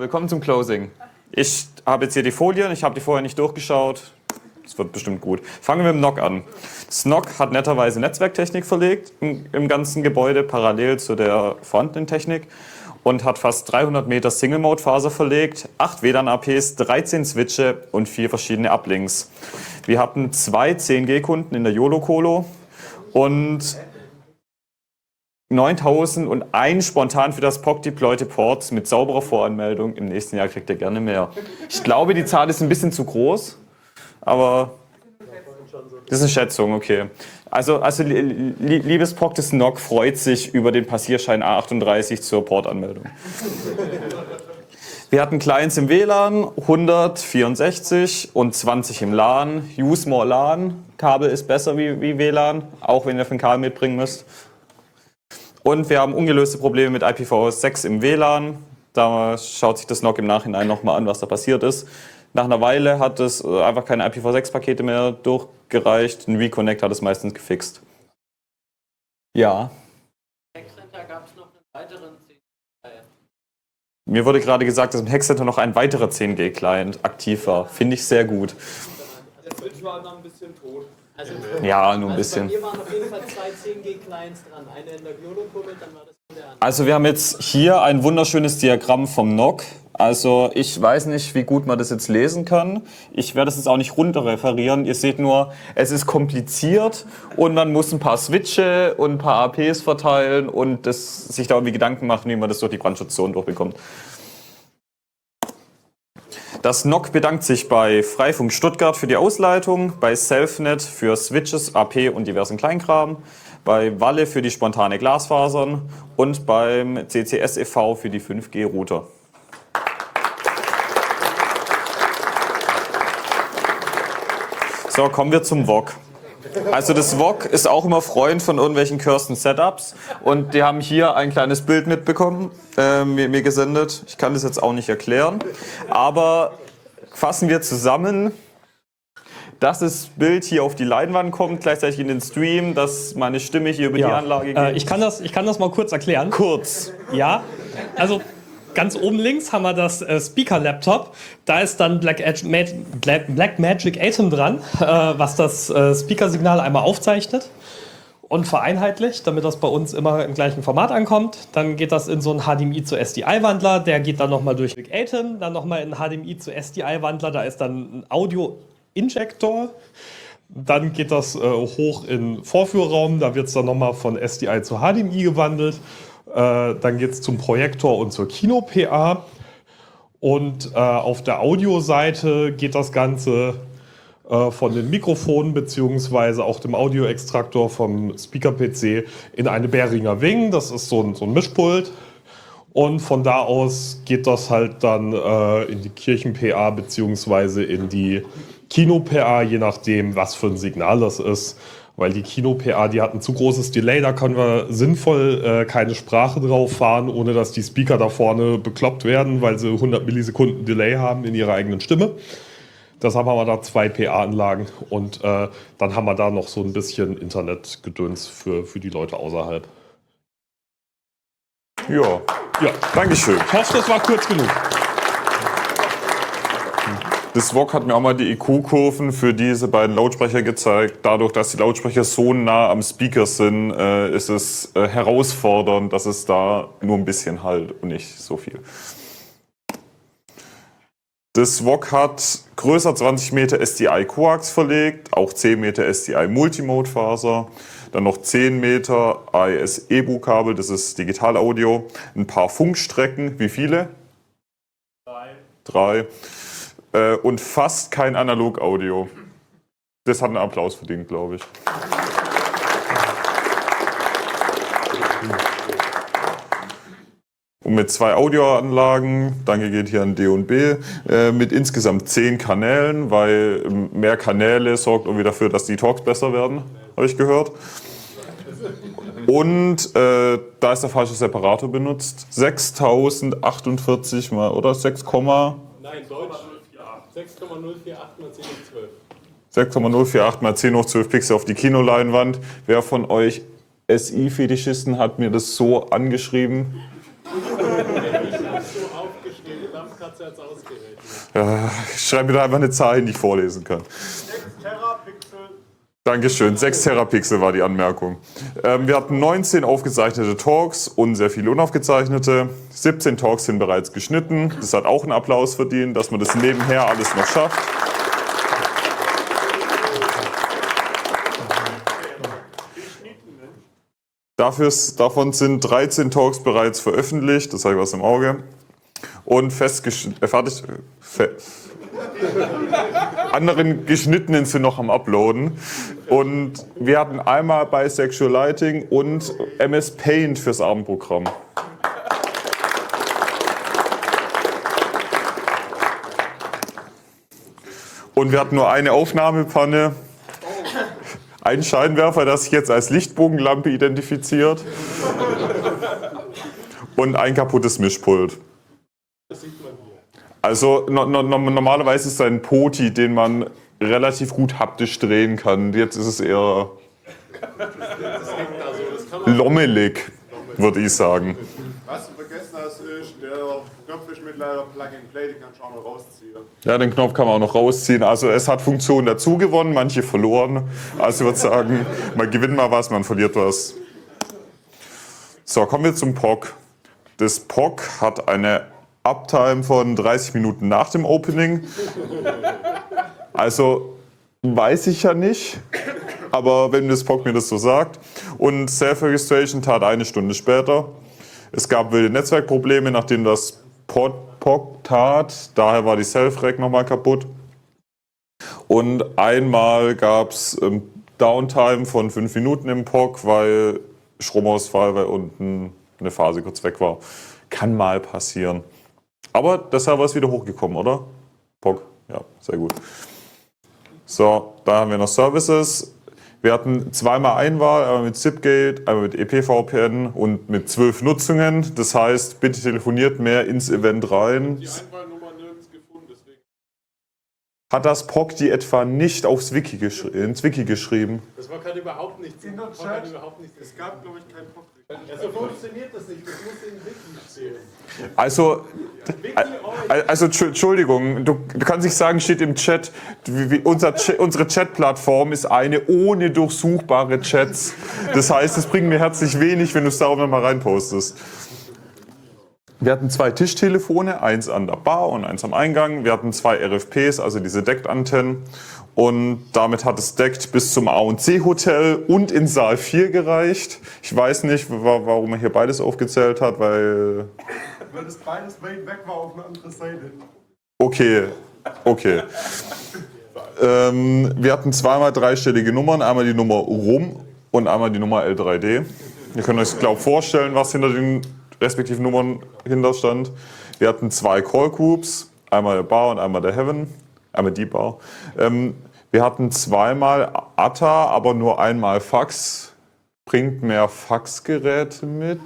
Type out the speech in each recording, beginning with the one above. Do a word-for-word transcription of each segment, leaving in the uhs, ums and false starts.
willkommen zum Closing. Ich habe jetzt hier die Folien, ich habe die vorher nicht durchgeschaut. Das wird bestimmt gut. Fangen wir mit dem N O C an. Das N O C hat netterweise Netzwerktechnik verlegt im, im ganzen Gebäude, parallel zu der vorhandenen Technik. Und hat fast dreihundert Meter Single-Mode-Faser verlegt, acht W LAN-A Ps, dreizehn Switche und vier verschiedene Uplinks. Wir hatten zwei zehn G-Kunden in der YOLO-Colo und neuntausendeins spontan für das P O C-deployte Ports mit sauberer Voranmeldung. Im nächsten Jahr kriegt ihr gerne mehr. Ich glaube, die Zahl ist ein bisschen zu groß, aber das ist eine Schätzung, okay. Also, also liebes P O C, das N O C freut sich über den Passierschein A achtunddreißig zur Portanmeldung. Wir hatten Clients im W LAN, hundertvierundsechzig und zwanzig im LAN. Use more LAN, Kabel ist besser wie, wie W LAN, auch wenn ihr ein Kabel mitbringen müsst. Und wir haben ungelöste Probleme mit I P v sechs im W LAN. Da schaut sich das N O C im Nachhinein nochmal an, was da passiert ist. Nach einer Weile hat es einfach keine I P v sechs Pakete mehr durchgereicht. Ein Reconnect hat es meistens gefixt. Ja. Im Hackcenter gab es noch einen weiteren zehn G-Client. Mir wurde gerade gesagt, dass im Hackcenter noch ein weiterer zehn G-Client aktiv war. Finde ich sehr gut. Der Switch war dann ein bisschen tot. Also, ja, nur ein also bisschen. Bei mir waren auf jeden Fall zwei zehn G-Clients dran. Eine in der YOLO-Colo, dann war das der andere. Also wir haben jetzt hier ein wunderschönes Diagramm vom N O C. Also ich weiß nicht, wie gut man das jetzt lesen kann. Ich werde das jetzt auch nicht runter referieren. Ihr seht nur, es ist kompliziert und man muss ein paar Switche und ein paar A Ps verteilen und das, sich da irgendwie Gedanken machen, wie man das durch die Brandschutzzonen durchbekommt. Das N O C bedankt sich bei Freifunk Stuttgart für die Ausleitung, bei Selfnet für Switches, A P und diversen Kleinkram, bei Walle für die spontane Glasfasern und beim C C S e V für die fünf G Router. So, kommen wir zum W O C. Also das W O C ist auch immer Freund von irgendwelchen Kirsten Setups und die haben hier ein kleines Bild mitbekommen, äh, mir, mir gesendet. Ich kann das jetzt auch nicht erklären, aber fassen wir zusammen, dass das Bild hier auf die Leinwand kommt, gleichzeitig in den Stream, dass meine Stimme hier über ja. die Anlage geht. Äh, ich, kann das, ich kann das mal kurz erklären. Kurz. Ja, also ganz oben links haben wir das äh, Speaker-Laptop. Da ist dann Black, Edge, Ma Black Magic Atom dran, äh, was das äh, Speaker-Signal einmal aufzeichnet und vereinheitlicht, damit das bei uns immer im gleichen Format ankommt. Dann geht das in so einen H D M I zu S D I-Wandler. Der geht dann nochmal durch Black Atom, dann nochmal in einen H D M I zu S D I-Wandler. Da ist dann ein Audio-Injektor. Dann geht das äh, hoch in den Vorführraum. Da wird es dann nochmal von S D I zu H D M I gewandelt. Äh, dann geht es zum Projektor und zur Kino-P A. Und äh, auf der Audioseite geht das Ganze äh, von den Mikrofonen bzw. auch dem Audioextraktor vom Speaker-P C in eine Behringer Wing. Das ist so ein, so ein Mischpult. Und von da aus geht das halt dann äh, in die Kirchen-P A bzw. in die Kino-P A, je nachdem, was für ein Signal das ist. Weil die Kino-P A, die hat ein zu großes Delay, da können wir sinnvoll äh, keine Sprache drauf fahren, ohne dass die Speaker da vorne bekloppt werden, weil sie hundert Millisekunden Delay haben in ihrer eigenen Stimme. Deshalb haben wir da zwei P A-Anlagen und äh, dann haben wir da noch so ein bisschen Internetgedöns für, für die Leute außerhalb. Ja, Ja, Dankeschön. ich hoffe, das war kurz genug. Das W O C hat mir auch mal die I Q-Kurven für diese beiden Lautsprecher gezeigt. Dadurch, dass die Lautsprecher so nah am Speaker sind, äh, ist es äh, herausfordernd, dass es da nur ein bisschen halt und nicht so viel. Das W O C hat größer zwanzig Meter S D I-Coax verlegt, auch zehn Meter S D I-Multimode-Faser, dann noch zehn Meter A E S-E B U-Kabel, das ist Digital-Audio, ein paar Funkstrecken, wie viele? Drei. Drei. Und fast kein Analog-Audio. Das hat einen Applaus verdient, glaube ich. Und mit zwei Audioanlagen, danke geht hier an D und B, äh, mit insgesamt zehn Kanälen, weil mehr Kanäle sorgt irgendwie dafür, dass die Talks besser werden, habe ich gehört. Und äh, da ist der falsche Separator benutzt. sechstausendachundvierzig mal, oder? sechs, Nein, Deutsch. sechs Komma null vier acht mal zehn hoch zwölf. sechs Komma null vier acht mal zehn hoch zwölf Pixel auf die Kinoleinwand. Wer von euch S I-Fetischisten hat mir das so angeschrieben? Ich habe so aufgestellt, hat sie jetzt ausgerechnet. Ja, ich schreibe mir da einfach eine Zahl hin, die ich vorlesen kann. sechs Terapixel. Dankeschön, sechs Terapixel war die Anmerkung. Ähm, wir hatten neunzehn aufgezeichnete Talks und sehr viele unaufgezeichnete. siebzehn Talks sind bereits geschnitten. Das hat auch einen Applaus verdient, dass man das nebenher alles noch schafft. Dafür, davon sind dreizehn Talks bereits veröffentlicht, das habe ich was im Auge. Und festgeschnitten, äh, fertig, äh, fe anderen geschnittenen sind noch am Uploaden. Und wir hatten einmal Bisexual Lighting und M S Paint fürs Abendprogramm. Und wir hatten nur eine Aufnahmepanne. Ein Scheinwerfer, das sich jetzt als Lichtbogenlampe identifiziert. Und ein kaputtes Mischpult. Also no, no, normalerweise ist es ein Poti, den man relativ gut haptisch drehen kann. Jetzt ist es eher lommelig, würde ich sagen. Was du vergessen hast, ist, der Knopf ist mittlerweile Plug-and-Play, den kannst du auch noch rausziehen. Ja, den Knopf kann man auch noch rausziehen. Also es hat Funktionen dazu gewonnen, manche verloren. Also ich würde sagen, man gewinnt mal was, man verliert was. So, kommen wir zum P O C. Das P O C hat eine Uptime von dreißig Minuten nach dem Opening. Also weiß ich ja nicht, aber wenn das P O C mir das so sagt. Und Self-Registration tat eine Stunde später. Es gab wilde Netzwerkprobleme, nachdem das P O C tat. Daher war die Self-Reg nochmal kaputt. Und einmal gab es ähm, Downtime von fünf Minuten im P O C, weil Stromausfall, weil unten eine Phase kurz weg war. Kann mal passieren. Aber der Server ist wieder hochgekommen, oder? P O C, ja, sehr gut. So, da haben wir noch Services. Wir hatten zweimal Einwahl, einmal mit Zipgate, einmal mit E P V P N und mit zwölf Nutzungen. Das heißt, bitte telefoniert mehr ins Event rein. Die Einwahlnummer nirgends gefunden, deswegen. Hat das P O C die etwa nicht aufs Wiki ins Wiki geschrieben? Das war gerade überhaupt nichts. In der Das war gerade Chat. überhaupt nichts. Es gab, glaube ich, keinen Pop. Ja, so funktioniert das nicht. Das muss in Wiki zählen. Also, also Entschuldigung, du, du kannst nicht sagen, steht im Chat, wie, wie unser, unsere Chat-Plattform ist eine ohne durchsuchbare Chats. Das heißt, es bringt mir herzlich wenig, wenn du es darauf nochmal reinpostest. Wir hatten zwei Tischtelefone, eins an der Bar und eins am Eingang. Wir hatten zwei R F Ps, also diese Deckt-Antennen. Und damit hat es deckt bis zum A und C Hotel und in Saal vier gereicht. Ich weiß nicht, warum er hier beides aufgezählt hat, weil... Weil das beides weit weg war auf eine andere Seite. Okay, okay. ähm, wir hatten zweimal dreistellige Nummern, einmal die Nummer Rum und einmal die Nummer L drei D. Ihr könnt euch, glaube ich, vorstellen, was hinter den respektiven Nummern hinter stand. Wir hatten zwei Call Groups, einmal der Bar und einmal der Heaven. Einmal die Bar. Ähm, wir hatten zweimal A T A, aber nur einmal Fax. Bringt mehr Faxgeräte mit?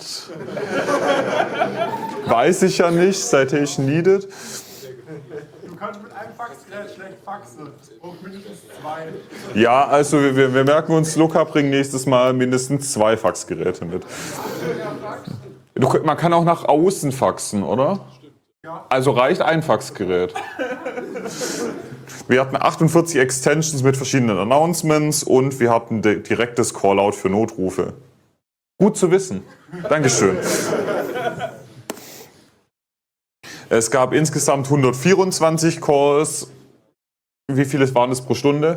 Weiß ich ja nicht. Citation needed. Du kannst mit einem Faxgerät schlecht faxen. Und mindestens zwei. Ja, also wir, wir merken uns, Luca bringt nächstes Mal mindestens zwei Faxgeräte mit. Du, man kann auch nach außen faxen, oder? Also reicht ein Faxgerät. Wir hatten achtundvierzig Extensions mit verschiedenen Announcements und wir hatten direktes Callout für Notrufe. Gut zu wissen. Dankeschön. Es gab insgesamt hundertvierundzwanzig Calls. Wie viele waren es pro Stunde?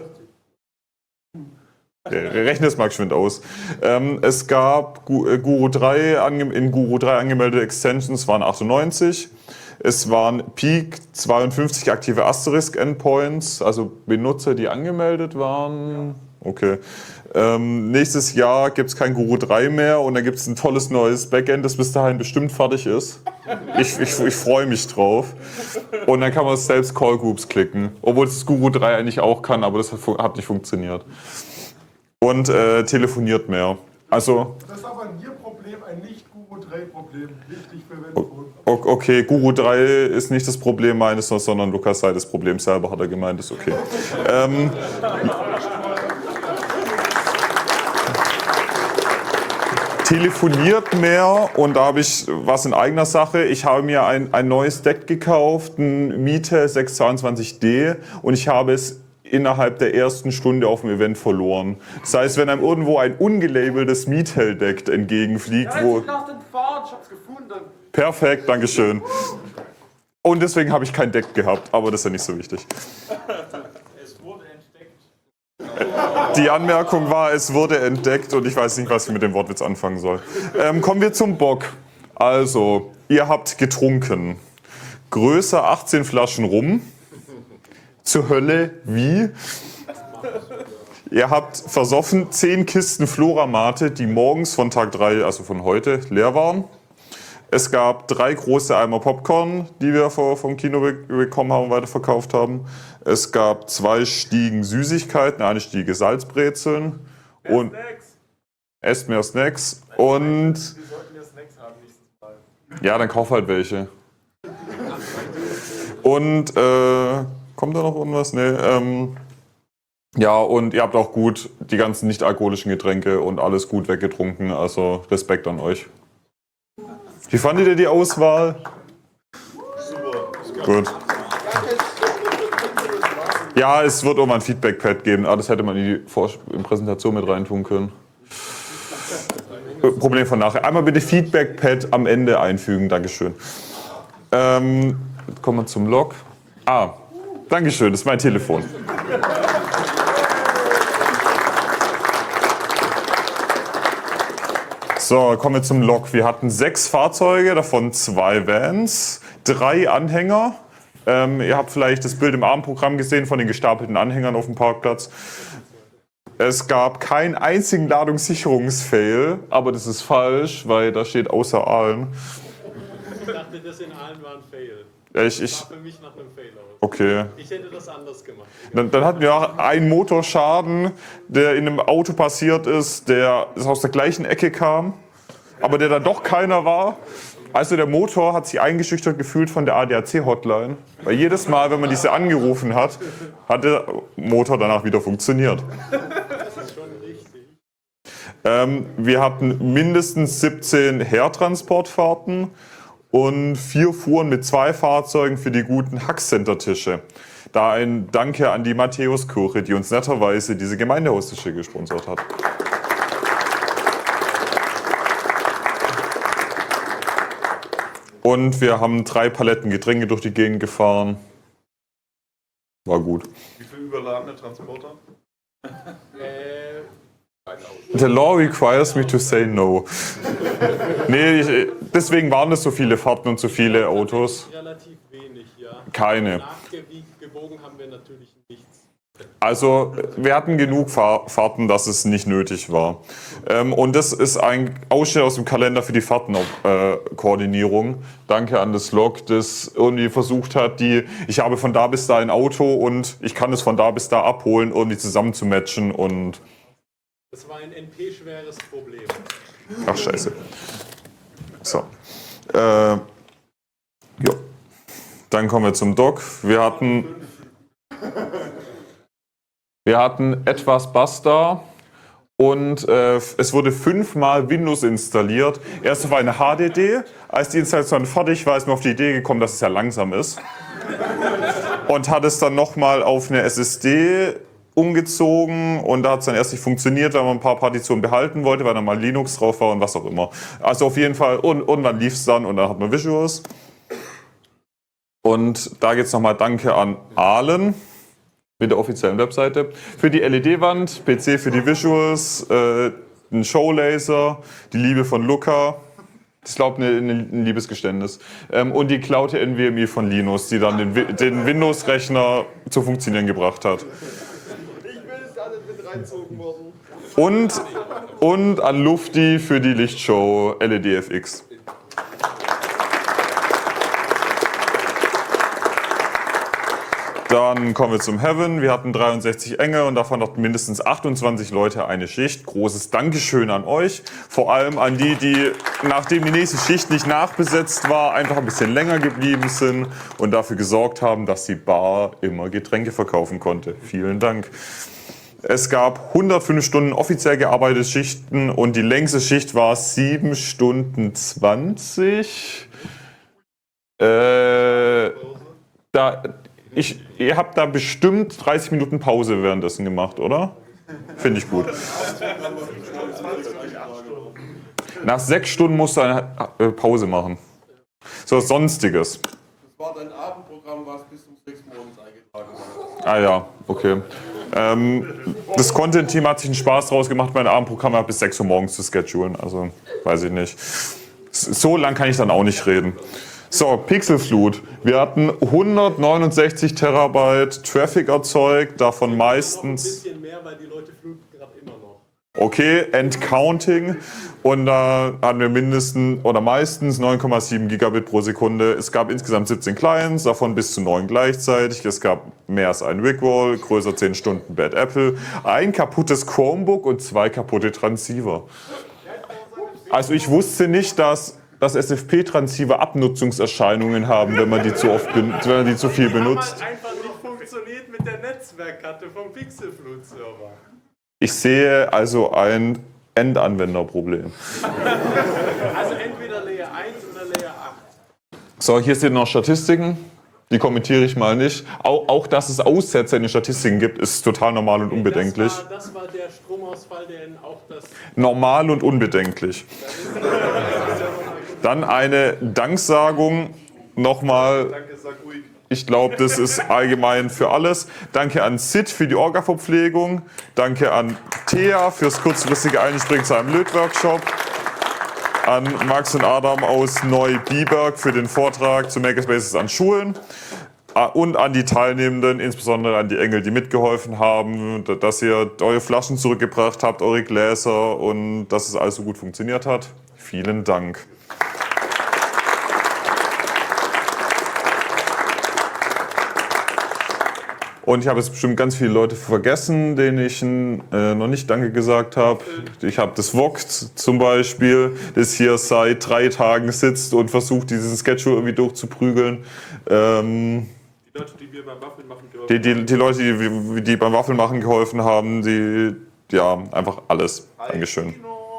Rechne es mal geschwind aus. Ähm, es gab Guru drei, in Guru drei angemeldete Extensions waren achtundneunzig. Es waren Peak zweiundfünfzig aktive Asterisk-Endpoints, also Benutzer, die angemeldet waren. Okay. Ähm, nächstes Jahr gibt es kein Guru drei mehr und dann gibt es ein tolles neues Backend, das bis dahin bestimmt fertig ist. Ich, ich, ich freue mich drauf. Und dann kann man selbst Call Groups klicken, obwohl das Guru drei eigentlich auch kann, aber das hat, hat nicht funktioniert. Und äh, telefoniert mehr. Also, das ist aber ein Ihr-Problem, ein Nicht-Guru drei Problem. Wichtig für Wendphone. Okay, Guru drei ist nicht das Problem meines, sondern Lukas sei das Problem selber, hat er gemeint, ist okay. ähm, telefoniert mehr und da habe ich was in eigener Sache. Ich habe mir ein, ein neues Deck gekauft, ein Mitel sechs zweiundzwanzig D und ich habe es innerhalb der ersten Stunde auf dem Event verloren. Das heißt, wenn einem irgendwo ein ungelabeltes Mitel-Deck entgegenfliegt, wo... nach den Pfaden, ich hab's gefunden. Perfekt, Dankeschön. Und deswegen habe ich kein Deck gehabt, aber das ist ja nicht so wichtig. Es wurde entdeckt. Die Anmerkung war, es wurde entdeckt und ich weiß nicht, was ich mit dem Wortwitz anfangen soll. Ähm, kommen wir zum Bock. Also, ihr habt getrunken. Größe achtzehn Flaschen rum. Zur Hölle, wie? Ihr habt versoffen zehn Kisten Floramate, die morgens von Tag drei, also von heute, leer waren. Es gab drei große Eimer Popcorn, die wir vom Kino bekommen haben und weiterverkauft haben. Es gab zwei Stiegen Süßigkeiten, eine Stiege Salzbrezeln. Und Snacks. esst mehr Snacks. Und Wir sollten ja Snacks haben nächstes Mal. ja, dann kauf halt welche. Und äh, kommt da noch irgendwas? Nee. Ähm, ja, und ihr habt auch gut die ganzen nicht-alkoholischen Getränke und alles gut weggetrunken. Also Respekt an euch. Wie fandet ihr die Auswahl? Super. Gut. Ja, es wird auch mal ein Feedback-Pad geben. Ah, das hätte man in die Vor- in Präsentation mit reintun können. Problem von nachher. Einmal bitte Feedback-Pad am Ende einfügen. Dankeschön. Ähm, kommen wir zum Log. Ah, Dankeschön, das ist mein Telefon. So, kommen wir zum Log. Wir hatten sechs Fahrzeuge, davon zwei Vans, drei Anhänger. Ähm, ihr habt vielleicht das Bild im Abendprogramm gesehen von den gestapelten Anhängern auf dem Parkplatz. Es gab keinen einzigen Ladungssicherungsfail, aber das ist falsch, weil da steht außer Aalen. Ich dachte, das in allen war ein Fail. Ich, ich, Sah für mich nach einem Fail aus. okay. Ich hätte das anders gemacht. Dann, dann hatten wir auch einen Motorschaden, der in einem Auto passiert ist, der aus der gleichen Ecke kam, aber der dann doch keiner war. Also der Motor hat sich eingeschüchtert gefühlt von der A D A C-Hotline, weil jedes Mal, wenn man diese angerufen hat, hat der Motor danach wieder funktioniert. Das ist schon richtig. Ähm, wir hatten mindestens siebzehn Hertransportfahrten und vier Fuhren mit zwei Fahrzeugen für die guten Hackcenter-Tische. Da ein Danke an die Matthäuskirche, die uns netterweise diese Gemeindehaustische gesponsert hat. Und wir haben drei Paletten Getränke durch die Gegend gefahren. War gut. Wie viel überladene Transporter? Äh, The law requires me to say no. Nee, ich, deswegen waren es so viele Fahrten und so viele Autos. relativ wenig, ja. Keine. Nachgewogen haben wir natürlich nichts. Also wir hatten genug Fahr Fahrten, dass es nicht nötig war. Ähm, und das ist ein Ausschnitt aus dem Kalender für die Fahrtenkoordinierung. Äh, Danke an das Log, das irgendwie versucht hat, die, ich habe von da bis da ein Auto und ich kann es von da bis da abholen, irgendwie zusammen zu matchen und... Das war ein N P-schweres Problem. Ach, scheiße. So. Äh, ja. Dann kommen wir zum Doc. Wir hatten... Wir hatten etwas Basta und äh, es wurde fünfmal Windows installiert. Erst auf eine H D D. Als die Installation fertig war, ist mir auf die Idee gekommen, dass es ja langsam ist. Und hat es dann nochmal auf eine S S D umgezogen und da hat es dann erst nicht funktioniert, weil man ein paar Partitionen behalten wollte, weil dann mal Linux drauf war und was auch immer. Also auf jeden Fall, und, und dann lief es dann und dann hat man Visuals. Und da geht es nochmal Danke an Aalen mit der offiziellen Webseite. Für die L E D-Wand, P C für die Visuals, äh, ein Showlaser, die Liebe von Luca. Ich glaube, ne, ne, ein Liebesgeständnis. Ähm, und die klaute N V M E von Linus, die dann den, den Windows-Rechner zu funktionieren gebracht hat. Und, und an Lufti für die Lichtshow L E D F X. Dann kommen wir zum Heaven. Wir hatten dreiundsechzig Enge und davon hatten mindestens achtundzwanzig Leute eine Schicht. Großes Dankeschön an euch. Vor allem an die, die, nachdem die nächste Schicht nicht nachbesetzt war, einfach ein bisschen länger geblieben sind und dafür gesorgt haben, dass die Bar immer Getränke verkaufen konnte. Vielen Dank. Es gab hundertfünf Stunden offiziell gearbeitete Schichten und die längste Schicht war sieben Stunden zwanzig. Äh, da, ich, ihr habt da bestimmt dreißig Minuten Pause währenddessen gemacht, oder? Finde ich gut. Nach sechs Stunden musst du eine äh, Pause machen. So, Sonstiges. Das war dein Abendprogramm, was bis um sechs morgens eingetragen war. Ah ja, okay. Ähm, das Content-Team hat sich einen Spaß draus gemacht, mein Abendprogramm bis sechs Uhr morgens zu schedulen. Also, weiß ich nicht. So lang kann ich dann auch nicht reden. So, Pixelflut. Wir hatten hundertneunundsechzig Terabyte Traffic erzeugt, davon meistens... Noch ein bisschen mehr, weil die Leute fluten gerade immer noch. Okay, End Counting. Und da hatten wir mindestens oder meistens neun Komma sieben Gigabit pro Sekunde. Es gab insgesamt siebzehn Clients, davon bis zu neun gleichzeitig. Es gab mehr als ein Rickroll, größer zehn Stunden Bad Apple, ein kaputtes Chromebook und zwei kaputte Transceiver. Also ich wusste nicht, dass, dass S F P-Transceiver Abnutzungserscheinungen haben, wenn man die zu oft, ben- wenn man die zu viel benutzt. Hat einfach nicht funktioniert mit der Netzwerkkarte vom Pixelflut-Server. Ich sehe also ein Endanwenderproblem. Also entweder Layer eins oder Layer acht. So, hier sind noch Statistiken. Die kommentiere ich mal nicht. Auch, auch dass es Aussetzer in den Statistiken gibt, ist total normal und unbedenklich. Das war, das war der Stromausfall, der in auch das... Normal und unbedenklich. Dann eine Danksagung nochmal. Danke, sag ruhig. Ich glaube, das ist allgemein für alles. Danke an Sid für die Orga-Verpflegung. Danke an Thea fürs kurzfristige Einspringen zu einem Lötworkshop. An Max und Adam aus Neu-Biberg für den Vortrag zu Makerspaces an Schulen. Und an die Teilnehmenden, insbesondere an die Engel, die mitgeholfen haben, dass ihr eure Flaschen zurückgebracht habt, eure Gläser und dass es alles so gut funktioniert hat. Vielen Dank. Und ich habe jetzt bestimmt ganz viele Leute vergessen, denen ich äh, noch nicht Danke gesagt habe. Ich habe das Vogt zum Beispiel, das hier seit drei Tagen sitzt und versucht, diesen Schedule irgendwie durchzuprügeln. Ähm, Die Leute, die wir beim Waffeln machen geholfen die, die, die Leute, die, die beim Waffeln machen geholfen haben, die, ja, einfach alles. Dankeschön.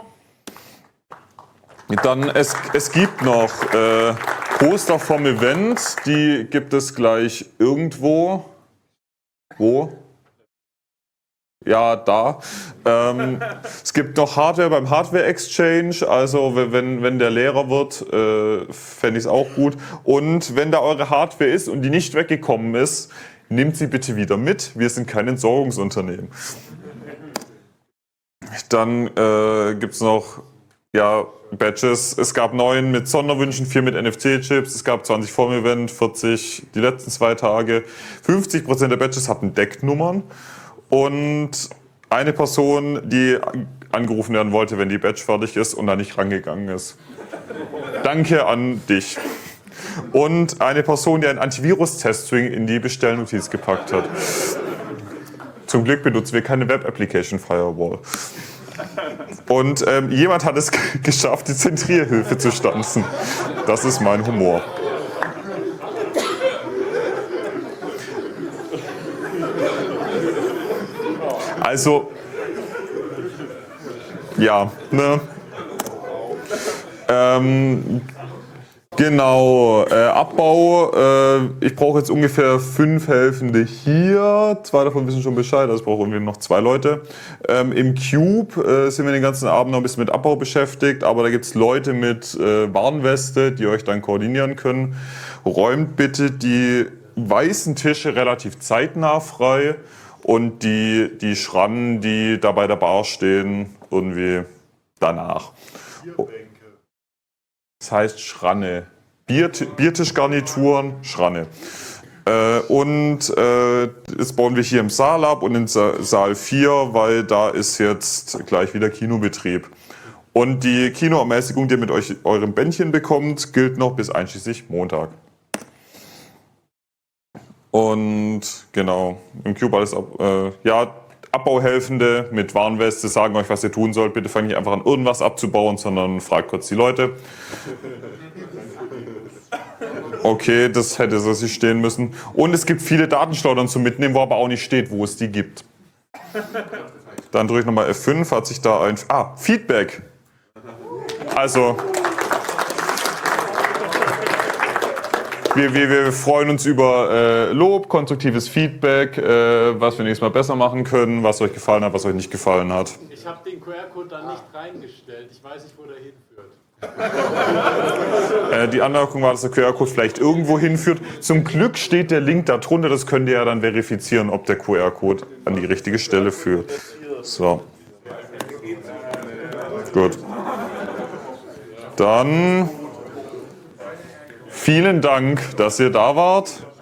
Dann, es, es gibt noch äh, Poster vom Event, die gibt es gleich irgendwo. Wo? Ja, da. Ähm, es gibt noch Hardware beim Hardware Exchange, also wenn, wenn der leerer wird, äh, fände ich es auch gut. Und wenn da eure Hardware ist und die nicht weggekommen ist, nehmt sie bitte wieder mit. Wir sind kein Entsorgungsunternehmen. Dann äh, gibt es noch ja, Badges. Es gab neun mit Sonderwünschen, vier mit N F C-Chips. Es gab zwanzig vorm Event, vierzig die letzten zwei Tage. fünfzig Prozent der Badges hatten Decknummern. Und eine Person, die angerufen werden wollte, wenn die Badge fertig ist und da nicht rangegangen ist. Danke an dich. Und eine Person, die einen Antivirus-Test-String in die Bestellnotiz gepackt hat. Zum Glück benutzen wir keine Web-Application-Firewall. Und ähm, jemand hat es g- geschafft, die Zentrierhilfe zu stanzen. Das ist mein Humor. Also, ja, ne? Ähm, genau, äh, Abbau. Äh, ich brauche jetzt ungefähr fünf Helfende hier. Zwei davon wissen schon Bescheid, also ich brauche irgendwie noch zwei Leute. Ähm, Im Cube äh, sind wir den ganzen Abend noch ein bisschen mit Abbau beschäftigt, aber da gibt es Leute mit äh, Warnweste, die euch dann koordinieren können. Räumt bitte die weißen Tische relativ zeitnah frei und die, die Schrannen, die da bei der Bar stehen, irgendwie danach. Das heißt Schranne. Biert, Biertischgarnituren, Schranne. Äh, und äh, jetzt bauen wir hier im Saal ab und in Sa- Saal vier, weil da ist jetzt gleich wieder Kinobetrieb. Und die Kinoermäßigung, die ihr mit euch eurem Bändchen bekommt, gilt noch bis einschließlich Montag. Und genau, im Cube alles ab. Äh, ja, Abbauhelfende mit Warnweste sagen euch, was ihr tun sollt. Bitte fangt nicht einfach an, irgendwas abzubauen, sondern fragt kurz die Leute. Okay, das hätte so sich stehen müssen. Und es gibt viele Datenschleudern zum Mitnehmen, wo aber auch nicht steht, wo es die gibt. Dann drücke ich nochmal F fünf, hat sich da ein... Ah, Feedback. Also... Wir, wir, wir freuen uns über äh, Lob, konstruktives Feedback, äh, was wir nächstes Mal besser machen können, was euch gefallen hat, was euch nicht gefallen hat. Ich habe den Q R-Code da nicht reingestellt. Ich weiß nicht, wo der hinführt. Äh, die Anmerkung war, dass der Q R-Code vielleicht irgendwo hinführt. Zum Glück steht der Link da drunter, das könnt ihr ja dann verifizieren, ob der Q R-Code an die richtige Stelle führt. So. Gut. Dann... Vielen Dank, dass ihr da wart.